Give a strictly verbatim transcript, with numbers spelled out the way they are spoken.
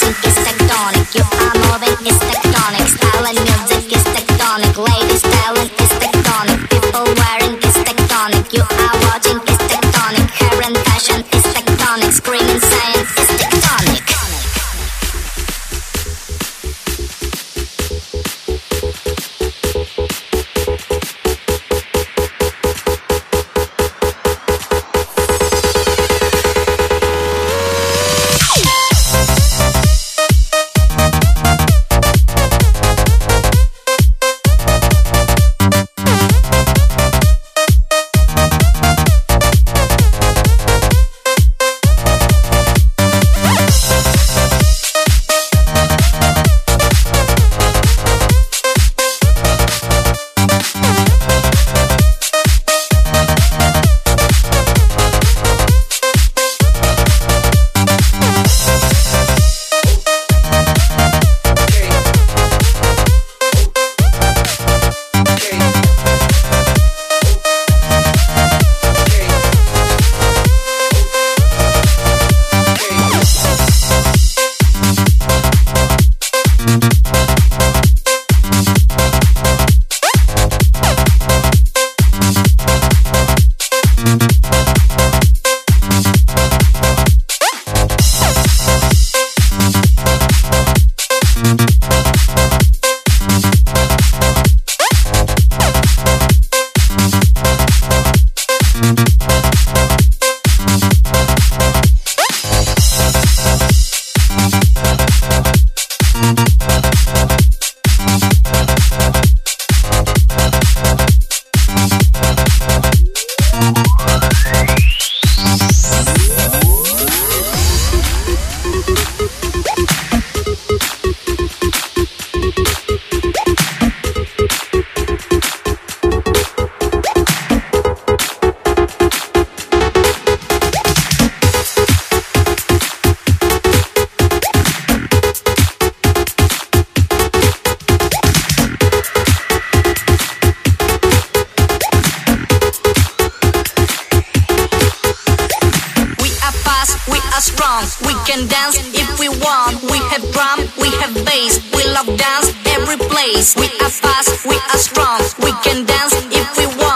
watching is tectonic. You are moving is tectonic. Style and music is tectonic. Ladies styling is tectonic. People wearing is tectonic. You are watching is tectonic. Hair and fashion is tectonic. Screaming science is tectonic. We can dance if we want. We have drum, we have bass. We love dance every place. We are fast, we are strong. We can dance if we want.